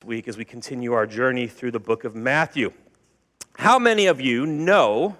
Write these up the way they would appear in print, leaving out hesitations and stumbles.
week as we continue our journey through the book of Matthew. How many of you know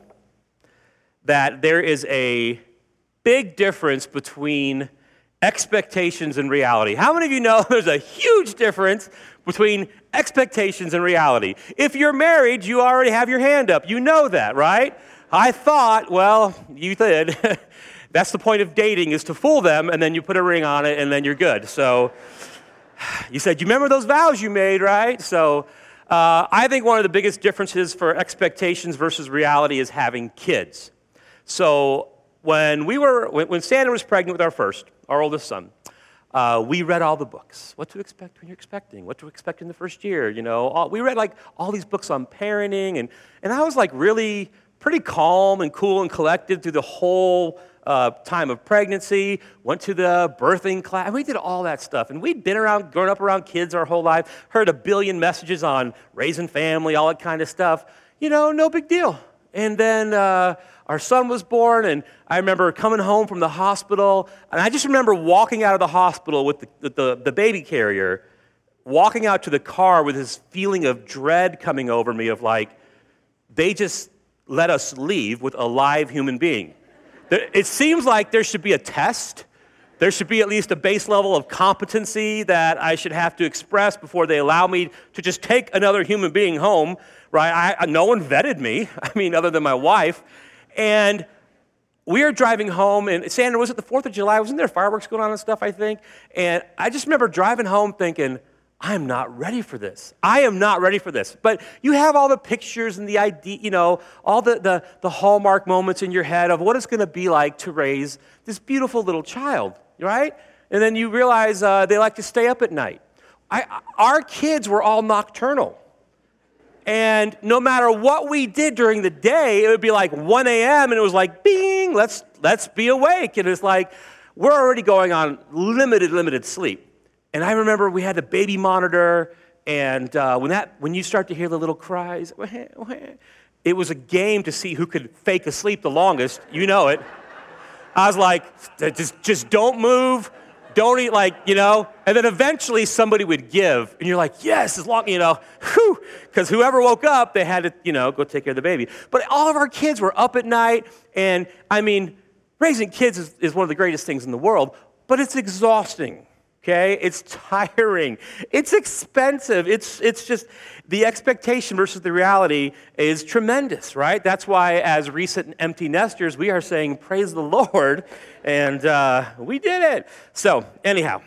that there is a big difference between expectations and reality? How many of you know there's a huge difference between expectations and reality? If you're married, you already have your hand up. You know that, right? I thought, well, you did. That's the point of dating, is to fool them, and then you put a ring on it, and then you're good. So you said, you remember those vows you made, right? So I think one of the biggest differences for expectations versus reality is having kids. So when Sandra was pregnant with our oldest son, we read all the books. What to expect when you're expecting, what to expect in the first year, we read like all these books on parenting, and I was like really pretty calm and cool and collected through the whole time of pregnancy, went to the birthing class. We did all that stuff. And we'd been grown up around kids our whole life, heard a billion messages on raising family, all that kind of stuff. No big deal. And then our son was born, and I remember coming home from the hospital, and I just remember walking out of the hospital with the baby carrier, walking out to the car with this feeling of dread coming over me of like, they just let us leave with a live human being. It seems like there should be a test. There should be at least a base level of competency that I should have to express before they allow me to just take another human being home, right? No one vetted me, other than my wife. And we are driving home, and Sandra, was it the 4th of July? Wasn't there fireworks going on and stuff, I think? And I just remember driving home thinking, I am not ready for this. I am not ready for this. But you have all the pictures and the idea, all the hallmark moments in your head of what it's going to be like to raise this beautiful little child, right? And then you realize they like to stay up at night. Our kids were all nocturnal. And no matter what we did during the day, it would be like 1 a.m. and it was like, bing, let's be awake. And it's like, we're already going on limited sleep. And I remember we had the baby monitor, and when you start to hear the little cries, it was a game to see who could fake asleep the longest. You know it. I was like, just don't move, don't eat, and then eventually somebody would give, and you're like, yes, as long, because whoever woke up, they had to, go take care of the baby. But all of our kids were up at night, and raising kids is one of the greatest things in the world, but it's exhausting. Okay, it's tiring. It's expensive. It's just the expectation versus the reality is tremendous, right? That's why, as recent empty nesters, we are saying, praise the Lord, and we did it. So, anyhow,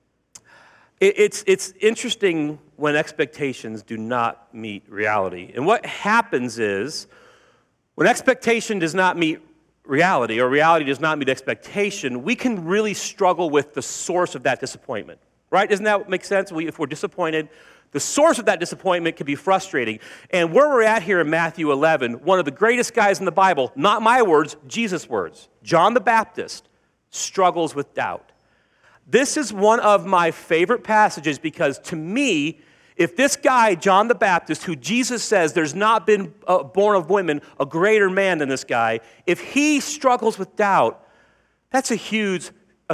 it's interesting when expectations do not meet reality. And what happens is, when expectation does not meet reality, or reality does not meet expectation, we can really struggle with the source of that disappointment, right? Doesn't that make sense? If we're disappointed, the source of that disappointment can be frustrating. And where we're at here in Matthew 11, one of the greatest guys in the Bible, not my words, Jesus' words, John the Baptist, struggles with doubt. This is one of my favorite passages because to me, if this guy, John the Baptist, who Jesus says there's not been born of women a greater man than this guy, if he struggles with doubt, that's a huge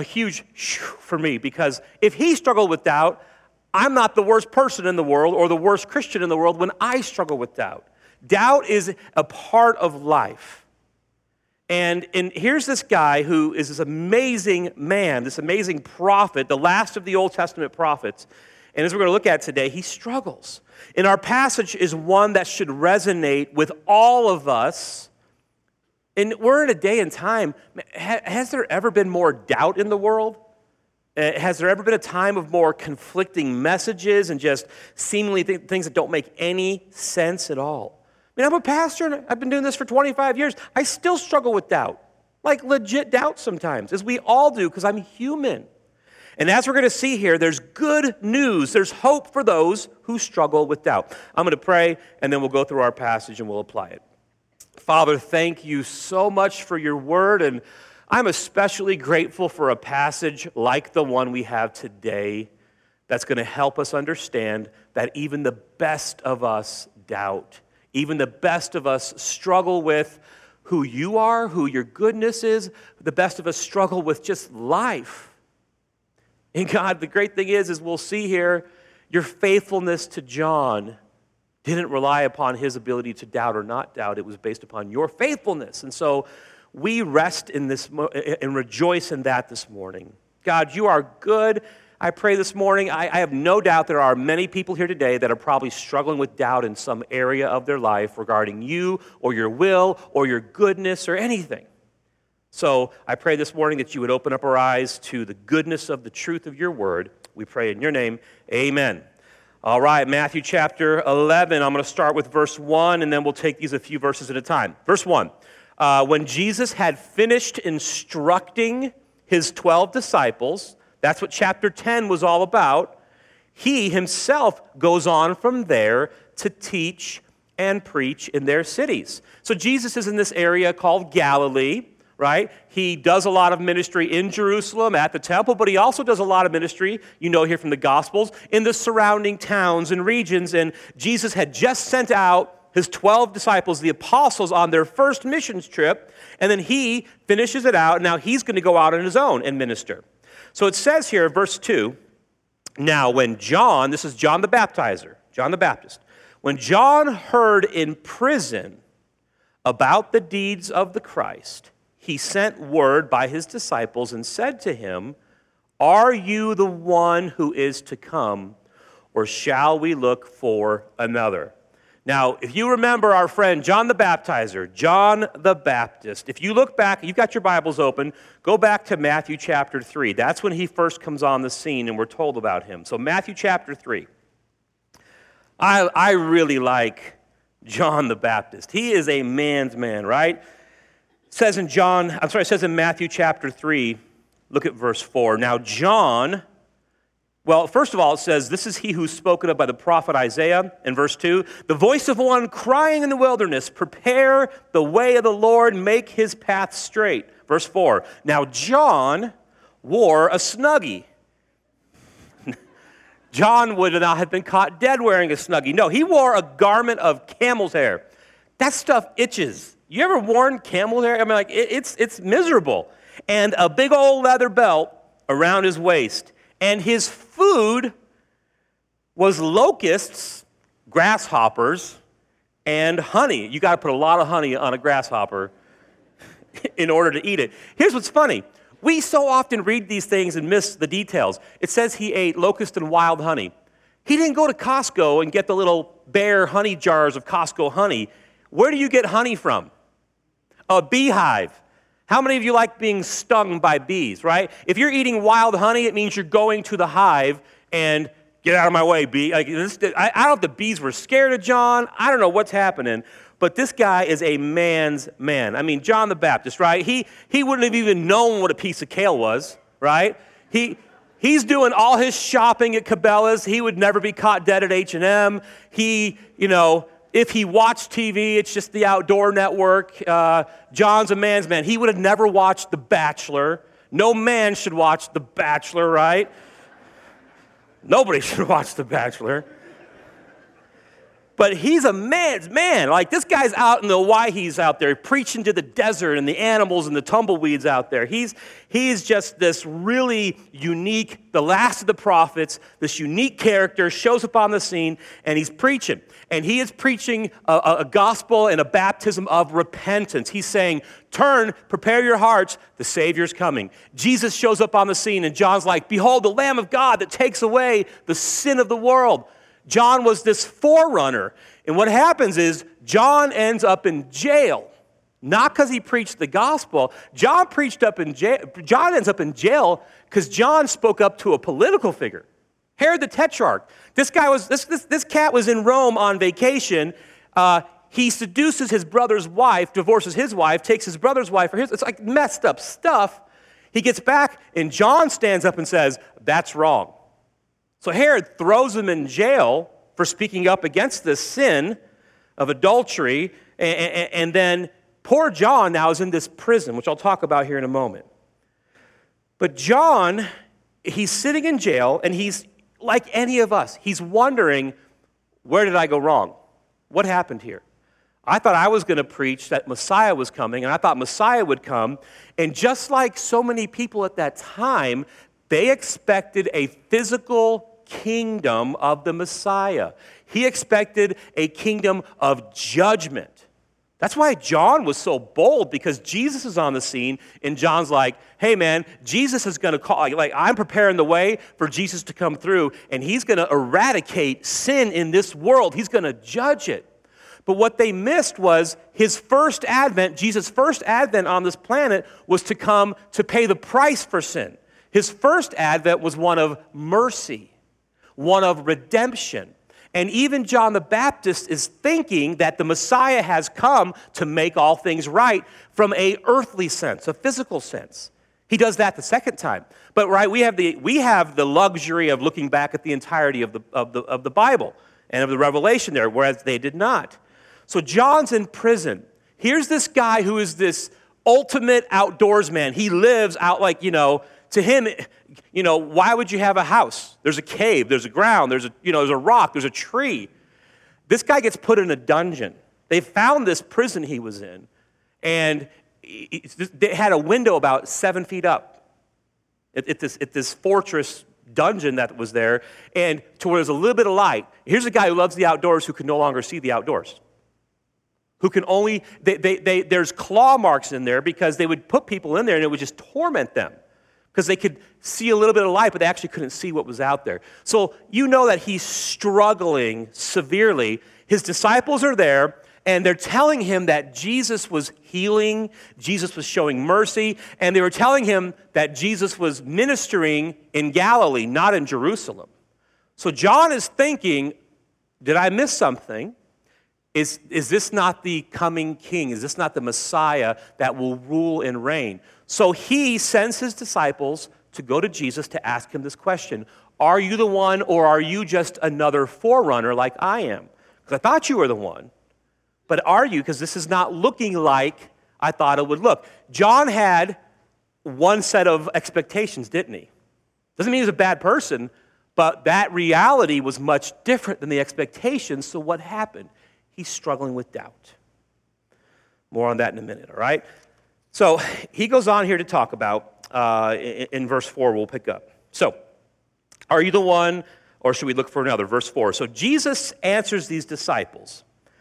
for me, because if he struggled with doubt, I'm not the worst person in the world or the worst Christian in the world when I struggle with doubt. Doubt is a part of life. And here's this guy who is this amazing man, this amazing prophet, the last of the Old Testament prophets. And as we're going to look at today, he struggles. And our passage is one that should resonate with all of us. And we're in a day and time, has there ever been more doubt in the world? Has there ever been a time of more conflicting messages and just seemingly things that don't make any sense at all? I'm a pastor, and I've been doing this for 25 years. I still struggle with doubt, like legit doubt sometimes, as we all do, because I'm human. And as we're going to see here, there's good news. There's hope for those who struggle with doubt. I'm going to pray, and then we'll go through our passage and we'll apply it. Father, thank you so much for your word, and I'm especially grateful for a passage like the one we have today that's going to help us understand that even the best of us doubt. Even the best of us struggle with who you are, who your goodness is. The best of us struggle with just life. And God, the great thing is we'll see here, Your faithfulness to John didn't rely upon his ability to doubt or not doubt. It was based upon your faithfulness. And so we rest in this and rejoice in that this morning. God, you are good. I pray this morning, I have no doubt there are many people here today that are probably struggling with doubt in some area of their life regarding you or your will or your goodness or anything. So I pray this morning that you would open up our eyes to the goodness of the truth of your word. We pray in your name, amen. All right, Matthew chapter 11. I'm going to start with verse 1, and then we'll take these a few verses at a time. Verse 1. When Jesus had finished instructing his 12 disciples, that's what chapter 10 was all about, he himself goes on from there to teach and preach in their cities. So Jesus is in this area called Galilee, right? He does a lot of ministry in Jerusalem at the temple, but he also does a lot of ministry, you know here from the Gospels, in the surrounding towns and regions. And Jesus had just sent out his 12 disciples, the apostles, on their first missions trip, and then he finishes it out. Now he's going to go out on his own and minister. So it says here, verse 2, now when John, this is John the Baptizer, John the Baptist, when John heard in prison about the deeds of the Christ, he sent word by his disciples and said to him, are you the one who is to come, or shall we look for another? Now, if you remember our friend John the Baptizer, John the Baptist, if you look back, you've got your Bibles open, go back to Matthew chapter 3. That's when he first comes on the scene and we're told about him. So Matthew chapter 3. I really like John the Baptist. He is a man's man, right? It says in Matthew chapter 3, look at verse 4. Now John, well, first of all, it says, this is he who's spoken of by the prophet Isaiah in verse 2. The voice of one crying in the wilderness, prepare the way of the Lord, make his path straight. Verse 4. Now John wore a Snuggie. John would not have been caught dead wearing a Snuggie. No, he wore a garment of camel's hair. That stuff itches. You ever worn camel hair? I mean, like, it's miserable. And a big old leather belt around his waist. And his food was locusts, grasshoppers, and honey. You got to put a lot of honey on a grasshopper in order to eat it. Here's what's funny. We so often read these things and miss the details. It says he ate locust and wild honey. He didn't go to Costco and get the little bare honey jars of Costco honey. Where do you get honey from? A beehive. How many of you like being stung by bees, right? If you're eating wild honey, it means you're going to the hive and get out of my way, bee. Like this, I don't know if the bees were scared of John. I don't know what's happening. But this guy is a man's man. I mean, John the Baptist, right? He wouldn't have even known what a piece of kale was, right? He's doing all his shopping at Cabela's. He would never be caught dead at H&M. If he watched TV, it's just the Outdoor Network. John's a man's man. He would have never watched The Bachelor. No man should watch The Bachelor, right? Nobody should watch The Bachelor. But he's a man's man. Like, this guy's out in the Owyhees out there preaching to the desert and the animals and the tumbleweeds out there. He's just this really unique, the last of the prophets, this unique character, shows up on the scene, and he's preaching. And he is preaching a gospel and a baptism of repentance. He's saying, turn, prepare your hearts, the Savior's coming. Jesus shows up on the scene, and John's like, behold, the Lamb of God that takes away the sin of the world. John was this forerunner. And what happens is John ends up in jail. Not because he preached the gospel. John ends up in jail because John spoke up to a political figure. Herod the Tetrarch. This cat was in Rome on vacation. He seduces his brother's wife, divorces his wife, takes his brother's wife for his. It's like messed up stuff. He gets back, and John stands up and says, that's wrong. So Herod throws him in jail for speaking up against this sin of adultery, and then poor John now is in this prison, which I'll talk about here in a moment. But John, he's sitting in jail, and he's like any of us. He's wondering, where did I go wrong? What happened here? I thought I was going to preach that Messiah was coming, and I thought Messiah would come, and just like so many people at that time, they expected a physical kingdom of the Messiah. He expected a kingdom of judgment. That's why John was so bold, because Jesus is on the scene, and John's like, hey man, Jesus is going to call, like I'm preparing the way for Jesus to come through, and he's going to eradicate sin in this world. He's going to judge it. But what they missed was his first advent, Jesus' first advent on this planet was to come to pay the price for sin. His first advent was one of mercy, one of redemption. And even John the Baptist is thinking that the Messiah has come to make all things right from an earthly sense, a physical sense. He does that the second time. But right, we have the luxury of looking back at the entirety of the Bible and of the Revelation there, whereas they did not. So John's in prison. Here's this guy who is this ultimate outdoorsman. He lives out like, to him, why would you have a house? There's a cave, there's a ground, there's a rock, there's a tree. This guy gets put in a dungeon. They found this prison he was in, and they had a window about 7 feet up at this fortress dungeon that was there, and to where there's a little bit of light. Here's a guy who loves the outdoors who can no longer see the outdoors. Who can only, there's claw marks in there because they would put people in there and it would just torment them. Because they could see a little bit of light, but they actually couldn't see what was out there. So you know that he's struggling severely. His disciples are there, and they're telling him that Jesus was healing, Jesus was showing mercy, and they were telling him that Jesus was ministering in Galilee, not in Jerusalem. So John is thinking, did I miss something? Is this not the coming king? Is this not the Messiah that will rule and reign? So he sends his disciples to go to Jesus to ask him this question. Are you the one, or are you just another forerunner like I am? Because I thought you were the one. But are you? Because this is not looking like I thought it would look. John had one set of expectations, didn't he? Doesn't mean he's a bad person, but that reality was much different than the expectations. So what happened? He's struggling with doubt. More on that in a minute, all right? So he goes on here to talk about, in verse 4, we'll pick up. So, are you the one, or should we look for another? Verse 4. So Jesus answers these disciples,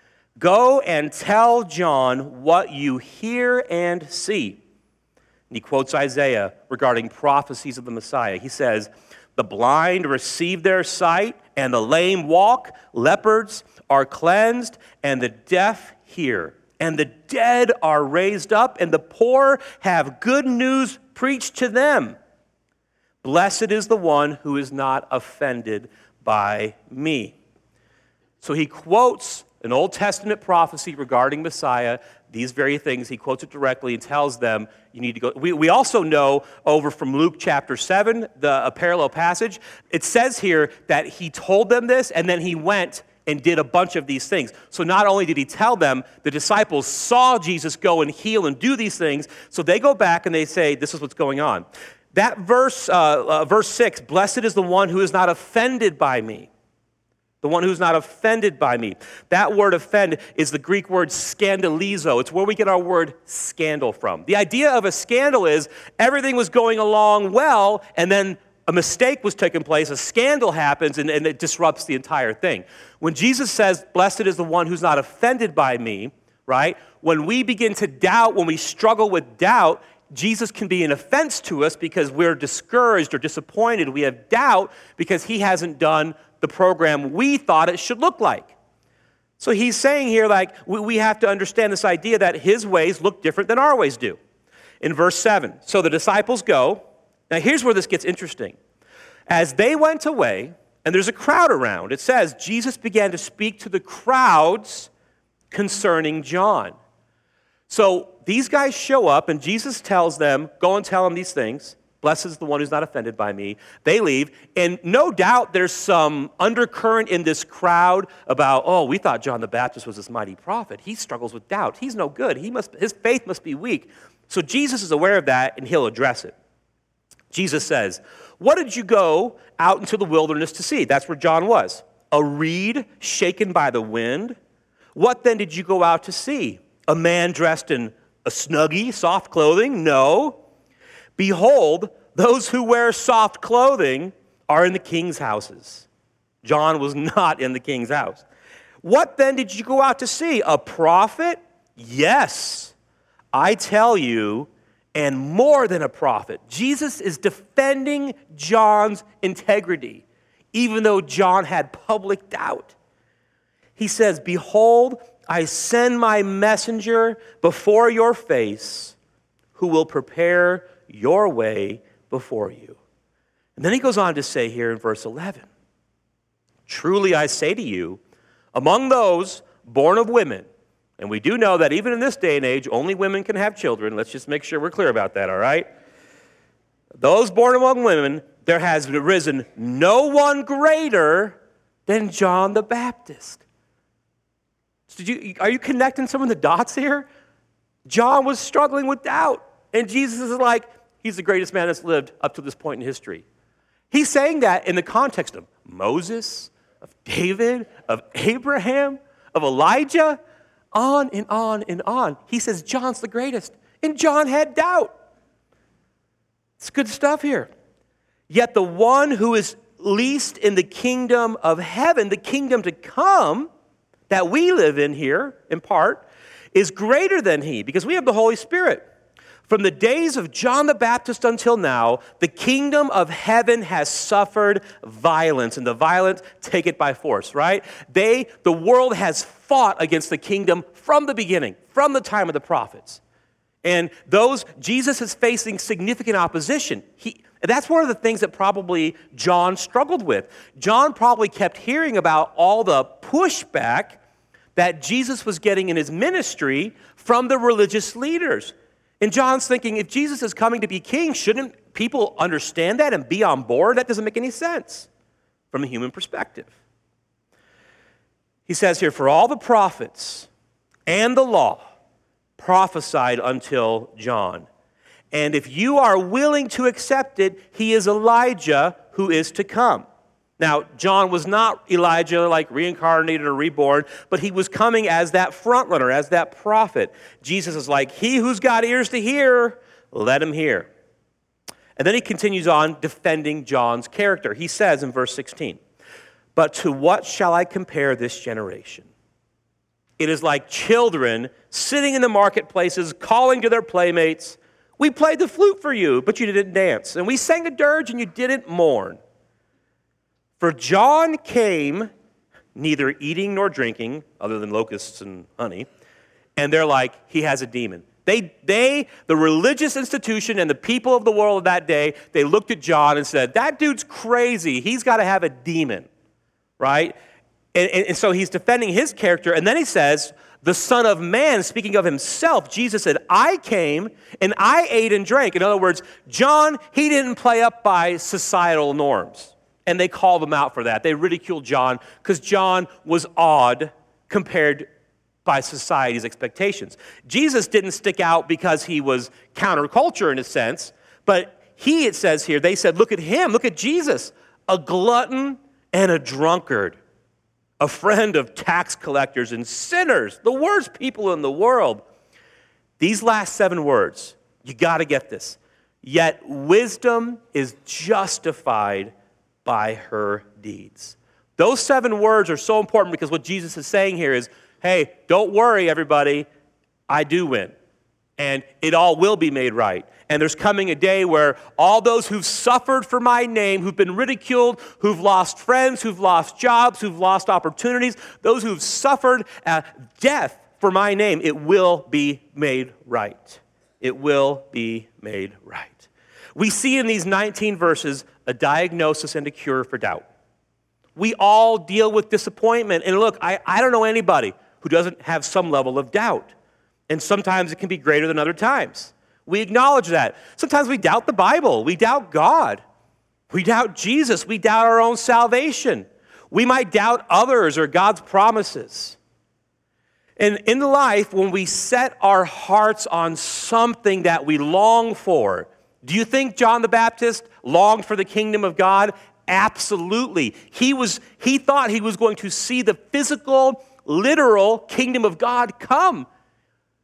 go and tell John what you hear and see. And he quotes Isaiah regarding prophecies of the Messiah. He says, the blind receive their sight, and the lame walk, leopards are cleansed, and the deaf hear. And the dead are raised up, and the poor have good news preached to them. Blessed is the one who is not offended by me. So he quotes an Old Testament prophecy regarding Messiah, these very things. He quotes it directly and tells them, you need to go. We also know over from Luke chapter 7, a parallel passage, it says here that he told them this, and then he went and did a bunch of these things. So not only did he tell them, the disciples saw Jesus go and heal and do these things, so they go back and they say, this is what's going on. That verse 6, blessed is the one who is not offended by me. The one who's not offended by me. That word offend is the Greek word scandalizo. It's where we get our word scandal from. The idea of a scandal is everything was going along well, and then a mistake was taking place, a scandal happens, and it disrupts the entire thing. When Jesus says, blessed is the one who's not offended by me, right? When we begin to doubt, when we struggle with doubt, Jesus can be an offense to us because we're discouraged or disappointed. We have doubt because he hasn't done the program we thought it should look like. So he's saying here, like, we have to understand this idea that his ways look different than our ways do. In verse 7, so the disciples go. Now, here's where this gets interesting. As they went away, and there's a crowd around, it says, Jesus began to speak to the crowds concerning John. So these guys show up, and Jesus tells them, go and tell them these things. Blessed is the one who's not offended by me. They leave, and no doubt there's some undercurrent in this crowd about, oh, we thought John the Baptist was this mighty prophet. He struggles with doubt. He's no good. His faith must be weak. So Jesus is aware of that, and he'll address it. Jesus says, what did you go out into the wilderness to see? That's where John was. A reed shaken by the wind? What then did you go out to see? A man dressed in a snuggie, soft clothing? No. Behold, those who wear soft clothing are in the king's houses. John was not in the king's house. What then did you go out to see? A prophet? Yes, I tell you, and more than a prophet. Jesus is defending John's integrity, even though John had public doubt. He says, behold, I send my messenger before your face, who will prepare your way before you. And then he goes on to say here in verse 11, truly I say to you, among those born of women, and we do know that even in this day and age, only women can have children. Let's just make sure we're clear about that, all right? Those born among women, there has arisen no one greater than John the Baptist. Are you connecting some of the dots here? John was struggling with doubt, and Jesus is like, he's the greatest man that's lived up to this point in history. He's saying that in the context of Moses, of David, of Abraham, of Elijah, on and on and on. He says John's the greatest, and John had doubt. It's good stuff here. Yet the one who is least in the kingdom of heaven, the kingdom to come, that we live in here, in part, is greater than he, because we have the Holy Spirit. From the days of John the Baptist until now, the kingdom of heaven has suffered violence, and the violent take it by force, right? The world has fought against the kingdom from the beginning, from the time of the prophets. And Jesus is facing significant opposition. That's one of the things that probably John struggled with. John probably kept hearing about all the pushback that Jesus was getting in his ministry from the religious leaders. And John's thinking, if Jesus is coming to be king, shouldn't people understand that and be on board? That doesn't make any sense from a human perspective. He says here, for all the prophets and the law prophesied until John. And if you are willing to accept it, he is Elijah who is to come. Now, John was not Elijah, like reincarnated or reborn, but he was coming as that front runner, as that prophet. Jesus is like, he who's got ears to hear, let him hear. And then he continues on defending John's character. He says in verse 16, but to what shall I compare this generation? It is like children sitting in the marketplaces, calling to their playmates, we played the flute for you, but you didn't dance. And we sang a dirge and you didn't mourn. For John came neither eating nor drinking, other than locusts and honey, and they're like, he has a demon. The religious institution and the people of the world of that day, they looked at John and said, that dude's crazy. He's got to have a demon, right? And so he's defending his character, and then he says, the Son of Man, speaking of himself, Jesus said, I came and I ate and drank. In other words, John, he didn't play up by societal norms. And they called him out for that. They ridiculed John because John was odd compared by society's expectations. Jesus didn't stick out because he was counterculture in a sense, but it says here, they said, look at him, look at Jesus, a glutton and a drunkard, a friend of tax collectors and sinners, the worst people in the world. These last 7 words, you got to get this. Yet wisdom is justified by her deeds. Those 7 words are so important because what Jesus is saying here is, hey, don't worry, everybody, I do win. And it all will be made right. And there's coming a day where all those who've suffered for my name, who've been ridiculed, who've lost friends, who've lost jobs, who've lost opportunities, those who've suffered death for my name, it will be made right. It will be made right. We see in these 19 verses a diagnosis and a cure for doubt. We all deal with disappointment. And look, I don't know anybody who doesn't have some level of doubt. And sometimes it can be greater than other times. We acknowledge that. Sometimes we doubt the Bible. We doubt God. We doubt Jesus. We doubt our own salvation. We might doubt others or God's promises. And in life, when we set our hearts on something that we long for, do you think John the Baptist longed for the kingdom of God? Absolutely. He thought he was going to see the physical, literal kingdom of God come.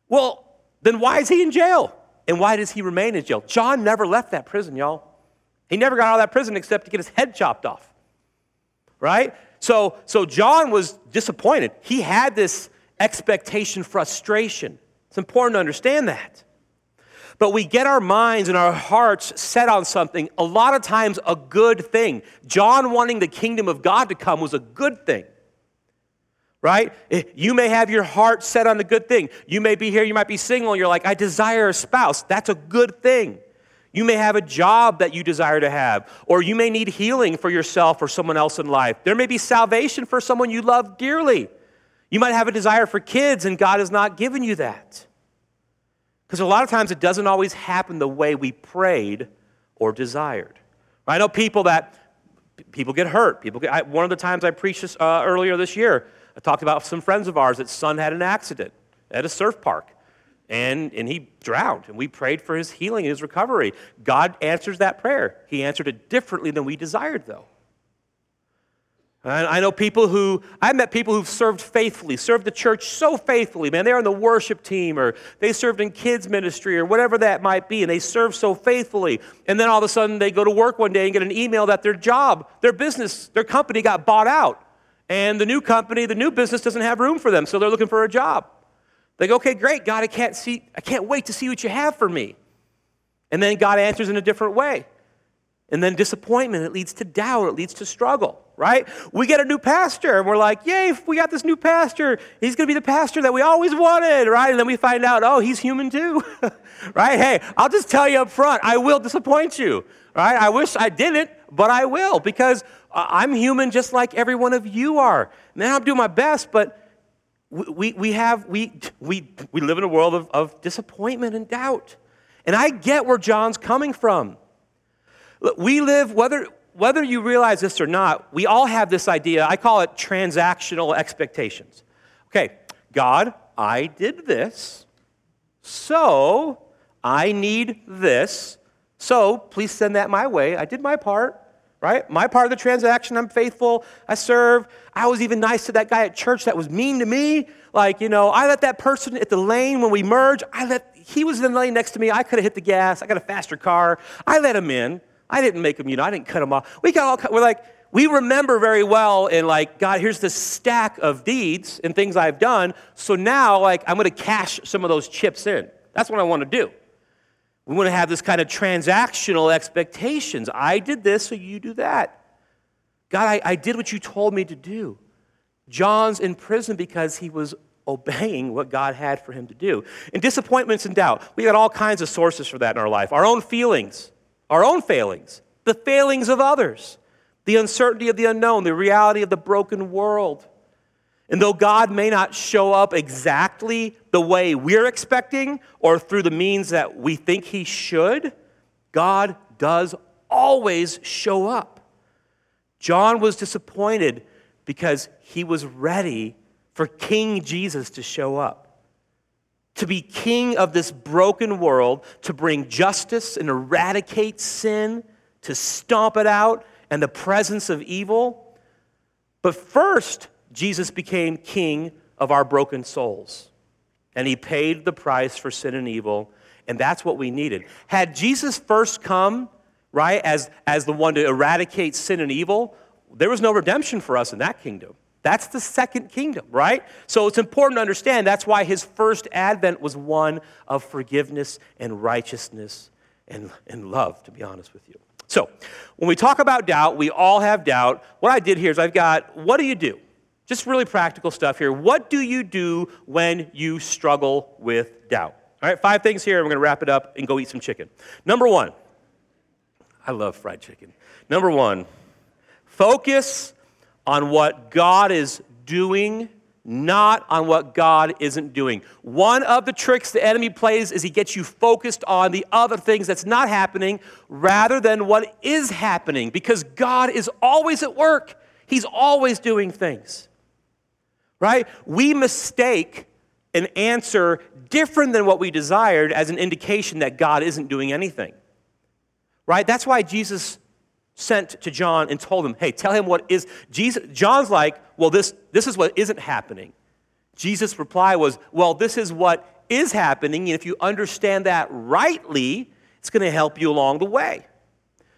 Well, then why is he in jail? And why does he remain in jail? John never left that prison, y'all. He never got out of that prison except to get his head chopped off, right? So John was disappointed. He had this expectation frustration. It's important to understand that. But we get our minds and our hearts set on something, a lot of times a good thing. John wanting the kingdom of God to come was a good thing, right? You may have your heart set on a good thing. You may be here, you might be single, and you're like, I desire a spouse. That's a good thing. You may have a job that you desire to have, or you may need healing for yourself or someone else in life. There may be salvation for someone you love dearly. You might have a desire for kids, and God has not given you that. Because a lot of times it doesn't always happen the way we prayed or desired. I know people get hurt. One of the times I preached this, earlier this year, I talked about some friends of ours that son had an accident at a surf park. And he drowned, and we prayed for his healing and his recovery. God answers that prayer. He answered it differently than we desired, though. And I met people who've served faithfully, served the church so faithfully. Man, they're on the worship team, or they served in kids ministry, or whatever that might be, and they serve so faithfully. And then all of a sudden they go to work one day and get an email that their job, their business, their company got bought out. And the new company, the new business doesn't have room for them, so they're looking for a job. They go, okay, great, God, I can't wait to see what you have for me. And then God answers in a different way. And then disappointment, it leads to doubt, it leads to struggle, right? We get a new pastor, and we're like, yay, we got this new pastor. He's going to be the pastor that we always wanted, right? And then we find out, oh, he's human too, right? Hey, I'll just tell you up front, I will disappoint you, right? I wish I didn't, but I will, because I'm human just like every one of you are. And then I'll do my best, but we live in a world of disappointment and doubt. And I get where John's coming from. Look, we live, whether you realize this or not, we all have this idea. I call it transactional expectations. Okay, God, I did this, so I need this, so please send that my way. I did my part, right? My part of the transaction, I'm faithful, I serve. I was even nice to that guy at church that was mean to me. Like, I let that person at the lane when we merged, he was in the lane next to me. I could have hit the gas. I got a faster car. I let him in. I didn't make him, I didn't cut him off. We remember very well, and God, here's this stack of deeds and things I've done, so now, I'm going to cash some of those chips in. That's what I want to do. We want to have this kind of transactional expectations. I did this, so you do that. God, I did what you told me to do. John's in prison because he was obeying what God had for him to do. And disappointments and doubt, we got all kinds of sources for that in our life. Our own feelings. Our own failings, the failings of others, the uncertainty of the unknown, the reality of the broken world. And though God may not show up exactly the way we're expecting or through the means that we think he should, God does always show up. John was disappointed because he was ready for King Jesus to show up. To be king of this broken world, to bring justice and eradicate sin, to stomp it out and the presence of evil. But first, Jesus became king of our broken souls. And he paid the price for sin and evil, and that's what we needed. Had Jesus first come, right, as the one to eradicate sin and evil, there was no redemption for us in that kingdom. That's the second kingdom, right? So it's important to understand that's why his first advent was one of forgiveness and righteousness and love, to be honest with you. So when we talk about doubt, we all have doubt. What I did here is I've got, what do you do? Just really practical stuff here. What do you do when you struggle with doubt? All right, 5 things here. We're going to wrap it up and go eat some chicken. Number 1, I love fried chicken. Number 1, focus on what God is doing, not on what God isn't doing. One of the tricks the enemy plays is he gets you focused on the other things that's not happening rather than what is happening, because God is always at work. He's always doing things, right? We mistake an answer different than what we desired as an indication that God isn't doing anything, right? That's why Jesus sent to John and told him, hey, tell him what is. John's like, well, this is what isn't happening. Jesus' reply was, well, this is what is happening, and if you understand that rightly, it's going to help you along the way.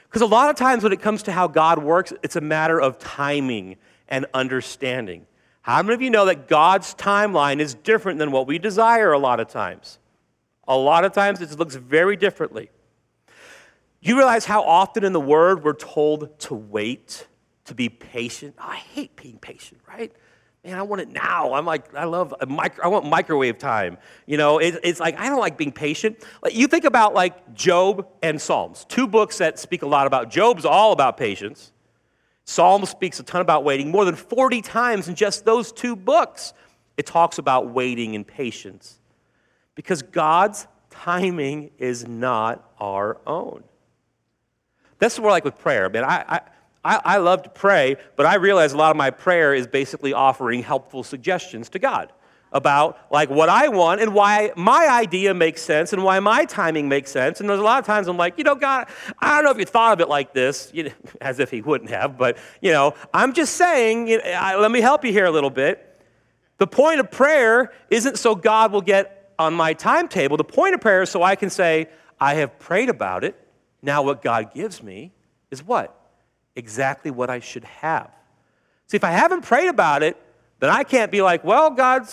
Because a lot of times when it comes to how God works, it's a matter of timing and understanding. How many of you know that God's timeline is different than what we desire a lot of times? A lot of times it looks very differently. You realize how often in the Word we're told to wait, to be patient? Oh, I hate being patient, right? Man, I want it now. I want microwave time. It's like, I don't like being patient. Like, you think about like Job and Psalms, two books that speak a lot about. Job's all about patience. Psalms speaks a ton about waiting. More than 40 times in just those two books, it talks about waiting and patience. Because God's timing is not our own. That's what we're like with prayer. Man, I love to pray, but I realize a lot of my prayer is basically offering helpful suggestions to God about like what I want and why my idea makes sense and why my timing makes sense. And there's a lot of times I'm like, God, I don't know if you thought of it like this, as if he wouldn't have, but, I'm just saying, let me help you here a little bit. The point of prayer isn't so God will get on my timetable. The point of prayer is so I can say, I have prayed about it. Now what God gives me is what? Exactly what I should have. See, if I haven't prayed about it, then I can't be like, well, God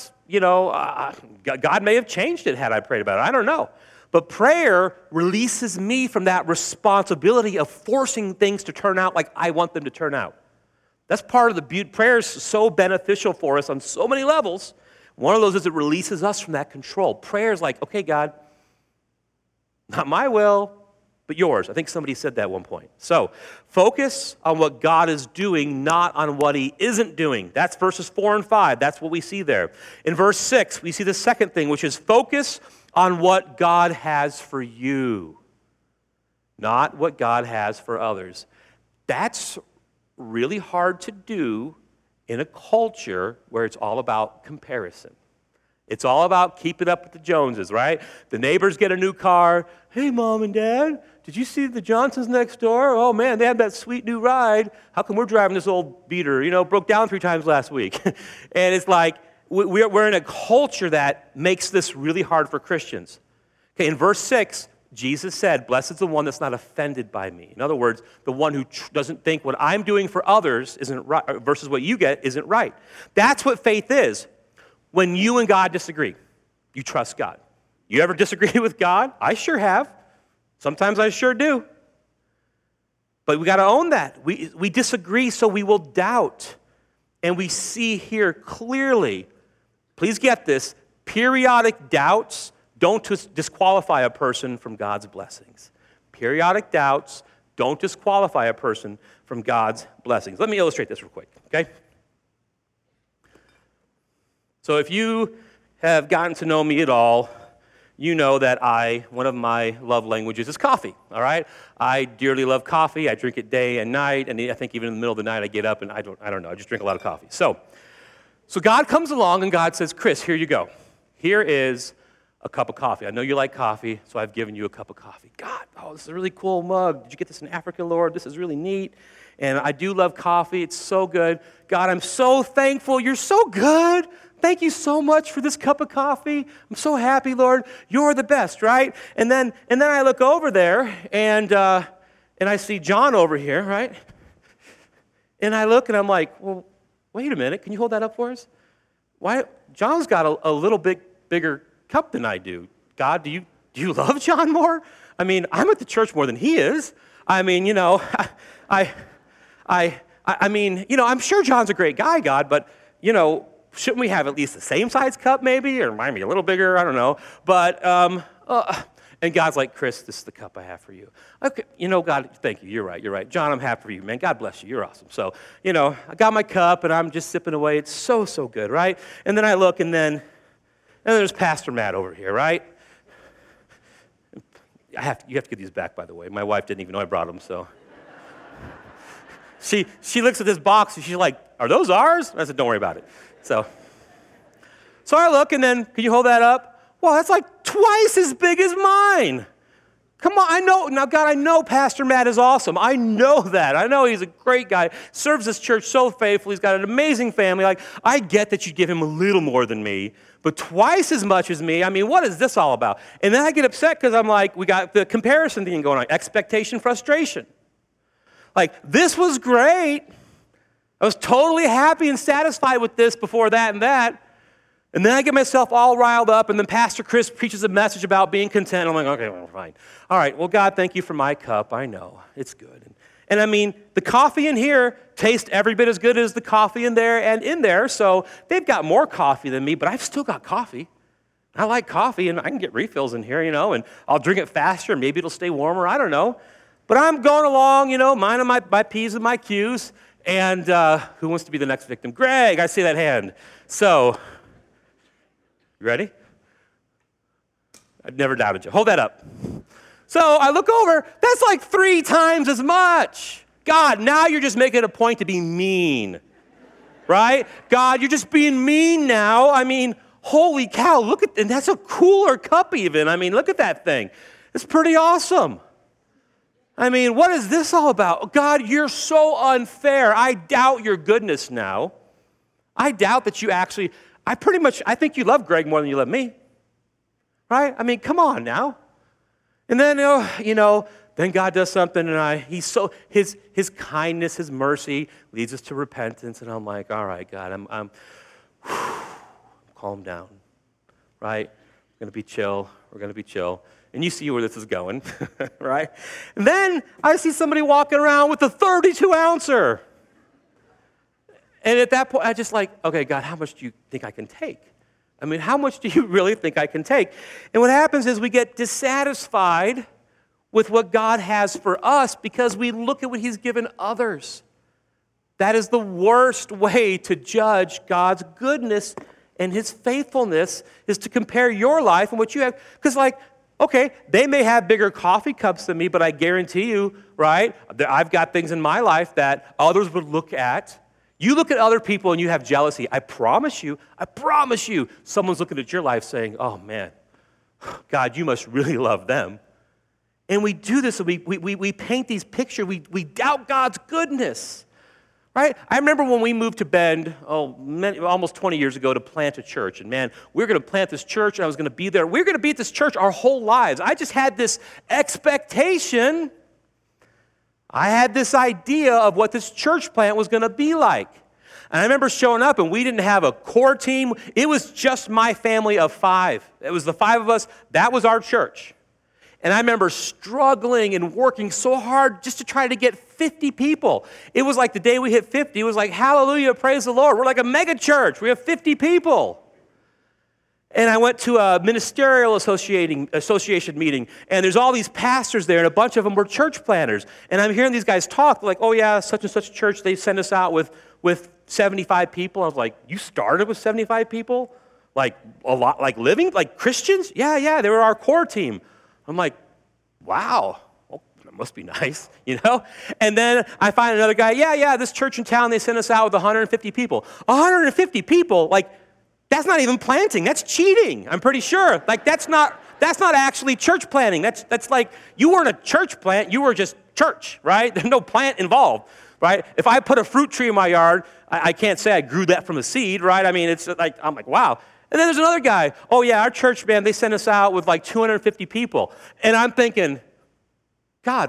may have changed it had I prayed about it. I don't know. But prayer releases me from that responsibility of forcing things to turn out like I want them to turn out. That's part of the beauty. Prayer is so beneficial for us on so many levels. One of those is it releases us from that control. Prayer is like, okay, God, not my will, but yours. I think somebody said that at one point. So focus on what God is doing, not on what he isn't doing. That's verses 4 and 5. That's what we see there. In verse 6, we see the second thing, which is focus on what God has for you, not what God has for others. That's really hard to do in a culture where it's all about comparison. It's all about keeping up with the Joneses, right? The neighbors get a new car. Hey, Mom and Dad, did you see the Johnsons next door? Oh, man, they have that sweet new ride. How come we're driving this old beater? Broke down 3 times last week. And it's like we're in a culture that makes this really hard for Christians. Okay, in verse 6, Jesus said, blessed is the one that's not offended by me. In other words, the one who doesn't think what I'm doing for others isn't right, versus what you get isn't right. That's what faith is. When you and God disagree, you trust God. You ever disagree with God? I sure have. Sometimes I sure do. But we got to own that. We disagree, so we will doubt. And we see here clearly, please get this, periodic doubts don't disqualify a person from God's blessings. Periodic doubts don't disqualify a person from God's blessings. Let me illustrate this real quick, okay? So if you have gotten to know me at all, you know that one of my love languages is coffee, all right? I dearly love coffee. I drink it day and night, and I think even in the middle of the night I get up and I don't know, I just drink a lot of coffee. So God comes along and God says, Chris, here you go. Here is a cup of coffee. I know you like coffee, so I've given you a cup of coffee. God, this is a really cool mug. Did you get this in Africa, Lord? This is really neat. And I do love coffee. It's so good. God, I'm so thankful. You're so good. Thank you so much for this cup of coffee. I'm so happy, Lord. You're the best, right? And then I look over there, and I see John over here, right? And I look, and I'm like, well, wait a minute. Can you hold that up for us? Why? John's got a little bit bigger cup than I do. God, do you love John more? I mean, I'm at the church more than he is. I mean, I'm sure John's a great guy, God, but, shouldn't we have at least the same size cup maybe, or maybe a little bigger? I don't know. But, and God's like, Chris, this is the cup I have for you. Okay, God, thank you. You're right. John, I'm happy for you, man. God bless you. You're awesome. So, I got my cup, and I'm just sipping away. It's so, so good, right? And then I look, and then there's Pastor Matt over here, right? You have to get these back, by the way. My wife didn't even know I brought them, so. She looks at this box, and she's like, are those ours? I said, don't worry about it. So I look, and then, can you hold that up? Well, that's like twice as big as mine. Come on, I know. Now, God, I know Pastor Matt is awesome. I know that. I know he's a great guy, serves this church so faithfully. He's got an amazing family. Like, I get that you give him a little more than me, but twice as much as me. I mean, what is this all about? And then I get upset because I'm like, we got the comparison thing going on, expectation, frustration. Like, this was great. I was totally happy and satisfied with this before that and that. And then I get myself all riled up, and then Pastor Chris preaches a message about being content. I'm like, okay, well, fine. All right, well, God, thank you for my cup. I know, it's good. And I mean, the coffee in here tastes every bit as good as the coffee in there and in there, so they've got more coffee than me, but I've still got coffee. I like coffee, and I can get refills in here, and I'll drink it faster, and maybe it'll stay warmer, I don't know. But I'm going along, minding my P's and my Q's, and who wants to be the next victim? Greg, I see that hand. So, you ready? I've never doubted you. Hold that up. So I look over, that's like 3 times as much. God, now you're just making a point to be mean, right? God, you're just being mean now. I mean, holy cow, and that's a cooler cup even. I mean, look at that thing. It's pretty awesome. I mean, what is this all about? God, you're so unfair. I doubt your goodness now. I doubt that you actually, I think you love Greg more than you love me, right? I mean, come on now. And then, then God does something, and his kindness, his mercy leads us to repentance, and I'm like, all right, God, I'm calm down, right? We're going to be chill. And you see where this is going, right? And then I see somebody walking around with a 32-ouncer. And at that point, I just like, okay, God, how much do you think I can take? I mean, how much do you really think I can take? And what happens is we get dissatisfied with what God has for us because we look at what he's given others. That is the worst way to judge God's goodness and his faithfulness, is to compare your life and what you have. Because okay, they may have bigger coffee cups than me, but I guarantee you, right, that I've got things in my life that others would look at. You look at other people and you have jealousy. I promise you, someone's looking at your life saying, oh man, God, you must really love them. And we do this, and we paint these pictures. We doubt God's goodness, right? I remember when we moved to Bend, almost 20 years ago, to plant a church. And man, we were going to plant this church, and I was going to be there. We were going to be at this church our whole lives. I just had this expectation. I had this idea of what this church plant was going to be like. And I remember showing up, and we didn't have a core team. It was just my family of 5. It was the 5 of us. That was our church. And I remember struggling and working so hard just to try to get 50 people. It was like the day we hit 50, it was like, hallelujah, praise the Lord. We're like a mega church. We have 50 people. And I went to a ministerial association meeting, and there's all these pastors there, and a bunch of them were church planners. And I'm hearing these guys talk, like, oh yeah, such and such church, they send us out with 75 people. I was like, you started with 75 people? Like a lot, like living, like Christians? Yeah, they were our core team. I'm like, wow, well, that must be nice, And then I find another guy, yeah, this church in town, they sent us out with 150 people. 150 people, like, that's not even planting. That's cheating, I'm pretty sure. Like, that's not actually church planting. That's like, you weren't a church plant, you were just church, right? There's no plant involved, right? If I put a fruit tree in my yard, I can't say I grew that from a seed, right? I mean, it's like, I'm like, wow. And then there's another guy, oh yeah, our church, man, they sent us out with like 250 people. And I'm thinking, God,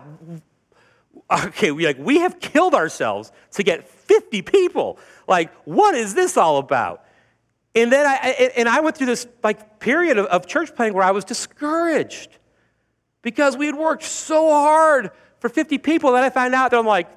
okay, we have killed ourselves to get 50 people. Like, what is this all about? And then I went through this period of church planting where I was discouraged because we had worked so hard for 50 people that I found out that I'm like,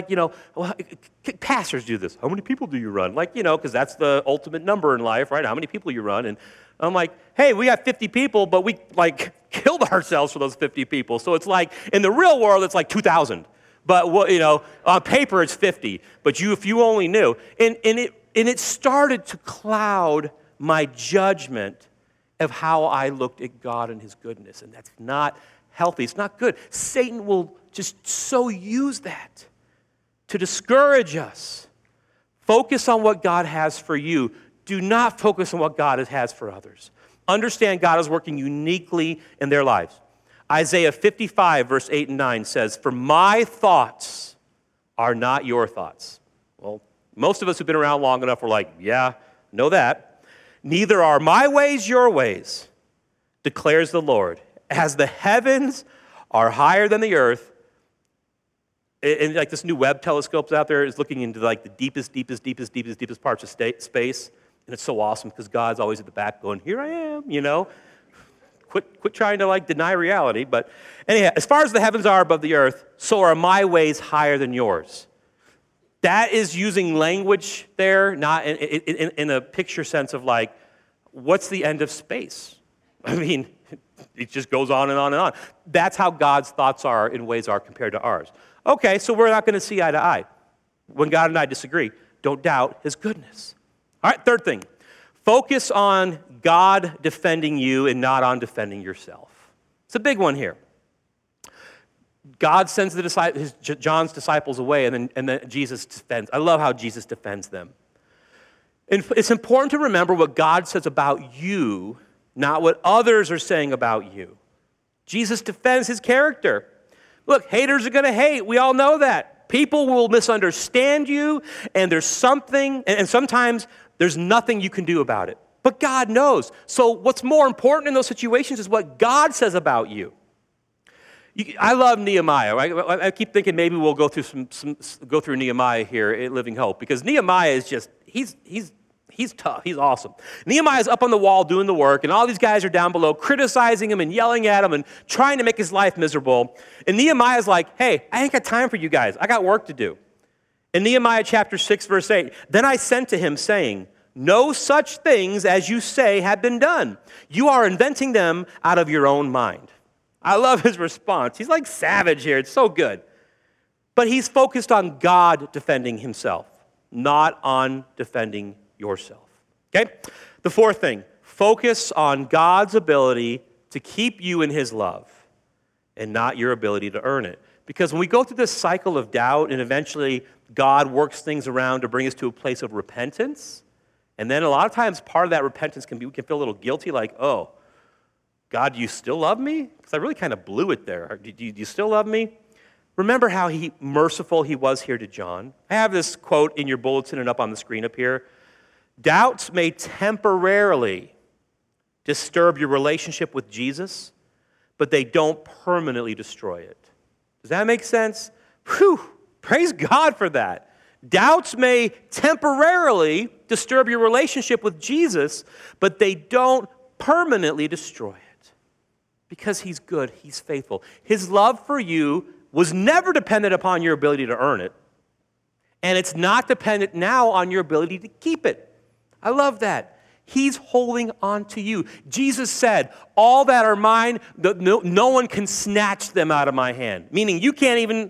pastors do this. How many people do you run? Because that's the ultimate number in life, right? How many people you run? And I'm like, hey, we got 50 people, but we killed ourselves for those 50 people. So it's like, in the real world, it's like 2,000. But on paper, it's 50. But if you only knew. And it started to cloud my judgment of how I looked at God and his goodness. And that's not healthy. It's not good. Satan will just so use that to discourage us. Focus on what God has for you. Do not focus on what God has for others. Understand God is working uniquely in their lives. Isaiah 55, verse 8 and 9 says, "For my thoughts are not your thoughts." Well, most of us who've been around long enough are like, yeah, know that. "Neither are my ways your ways, declares the Lord. As the heavens are higher than the earth, and like this new Webb telescope out there is looking into like the deepest parts of space. And it's so awesome because God's always at the back going, here I am, you know. Quit trying to like deny reality. But anyhow, as far as the heavens are above the earth, so are my ways higher than yours. That is using language there, not in a picture sense of like, what's the end of space? I mean, it just goes on and on and on. That's how God's thoughts are in ways are compared to ours. Okay, so we're not going to see eye to eye. When God and I disagree, don't doubt his goodness. All right, third thing. Focus on God defending you and not on defending yourself. It's a big one here. God sends John's disciples away, and then Jesus defends. I love how Jesus defends them. And it's important to remember what God says about you, not what others are saying about you. Jesus defends his character. Look, haters are going to hate. We all know that. People will misunderstand you, and there's something, and sometimes there's nothing you can do about it. But God knows. So what's more important in those situations is what God says about you. I love Nehemiah. Right? I keep thinking maybe we'll go through Nehemiah here at Living Hope, because Nehemiah is just, he's tough. He's awesome. Nehemiah's up on the wall doing the work, and all these guys are down below criticizing him and yelling at him and trying to make his life miserable. And Nehemiah's like, hey, I ain't got time for you guys. I got work to do. In Nehemiah chapter 6, verse 8, then I sent to him saying, no such things as you say have been done. You are inventing them out of your own mind. I love his response. He's like savage here. It's so good. But he's focused on God defending himself, not on defending yourself. Okay? The fourth thing, focus on God's ability to keep you in his love and not your ability to earn it. Because when we go through this cycle of doubt and eventually God works things around to bring us to a place of repentance, and then a lot of times part of that repentance can be, we can feel a little guilty, like, oh, God, do you still love me? Because I really kind of blew it there. Do you still love me? Remember how merciful he was here to John. I have this quote in your bulletin and up on the screen up here. Doubts may temporarily disturb your relationship with Jesus, but they don't permanently destroy it. Does that make sense? Whew, praise God for that. Doubts may temporarily disturb your relationship with Jesus, but they don't permanently destroy it. Because he's good, he's faithful. His love for you was never dependent upon your ability to earn it, and it's not dependent now on your ability to keep it. I love that. He's holding on to you. Jesus said, all that are mine, no one can snatch them out of my hand. Meaning you can't even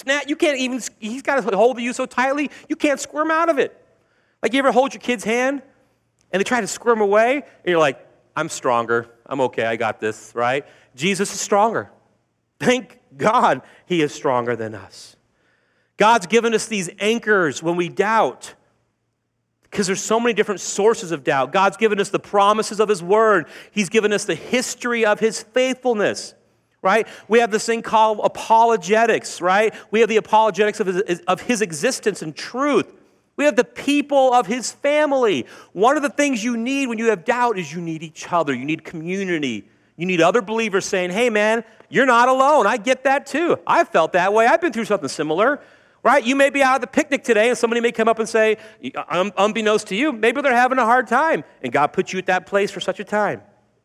he's got a hold of you so tightly, you can't squirm out of it. Like you ever hold your kid's hand and they try to squirm away and you're like, I'm stronger. I'm okay. I got this, right? Jesus is stronger. Thank God he is stronger than us. God's given us these anchors when we doubt, because there's so many different sources of doubt. God's given us the promises of his word. He's given us the history of his faithfulness, right? We have this thing called apologetics, right? We have the apologetics of his existence and truth. We have the people of his family. One of the things you need when you have doubt is you need each other. You need community. You need other believers saying, hey, man, you're not alone. I get that too. I felt that way. I've been through something similar, right? You may be out at the picnic today and somebody may come up and say, unbeknownst to you, maybe they're having a hard time, and God put you at that place for such a time.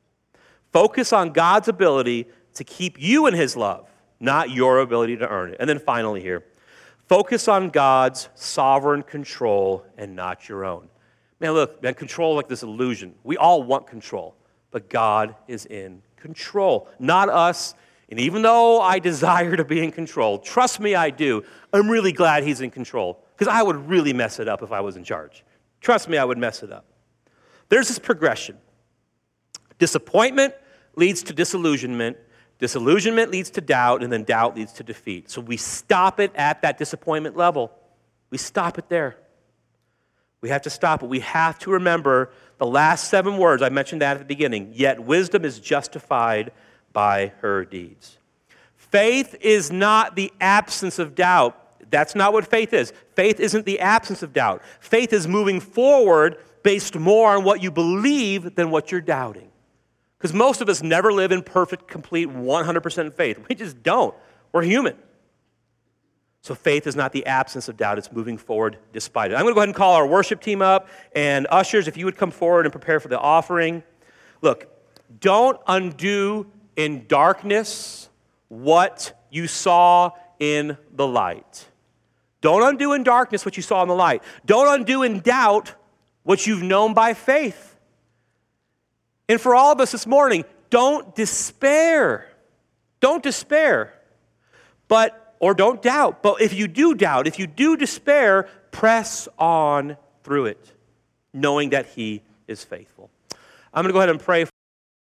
Focus on God's ability to keep you in his love, not your ability to earn it. And then finally here, focus on God's sovereign control and not your own. Man, look, man, control like this illusion. We all want control, but God is in control, not us. And even though I desire to be in control, trust me, I do, I'm really glad he's in control, because I would really mess it up if I was in charge. Trust me, I would mess it up. There's this progression. Disappointment leads to disillusionment. Disillusionment leads to doubt, and then doubt leads to defeat. So we stop it at that disappointment level. We stop it there. We have to stop it. We have to remember the last 7 words. I mentioned that at the beginning. Yet wisdom is justified by her deeds. Faith is not the absence of doubt. That's not what faith is. Faith isn't the absence of doubt. Faith is moving forward based more on what you believe than what you're doubting. Because most of us never live in perfect, complete, 100% faith. We just don't. We're human. So faith is not the absence of doubt, it's moving forward despite it. I'm going to go ahead and call our worship team up, and ushers, if you would come forward and prepare for the offering. Look, don't undo in darkness what you saw in the light. Don't undo in darkness what you saw in the light. Don't undo in doubt what you've known by faith. And for all of us this morning, don't despair. Don't despair. Or don't doubt. But if you do doubt, if you do despair, press on through it, knowing that He is faithful. I'm going to go ahead and pray